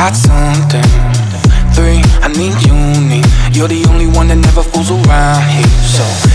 got something. 3, I need you need. You're the only one that never fools around here. So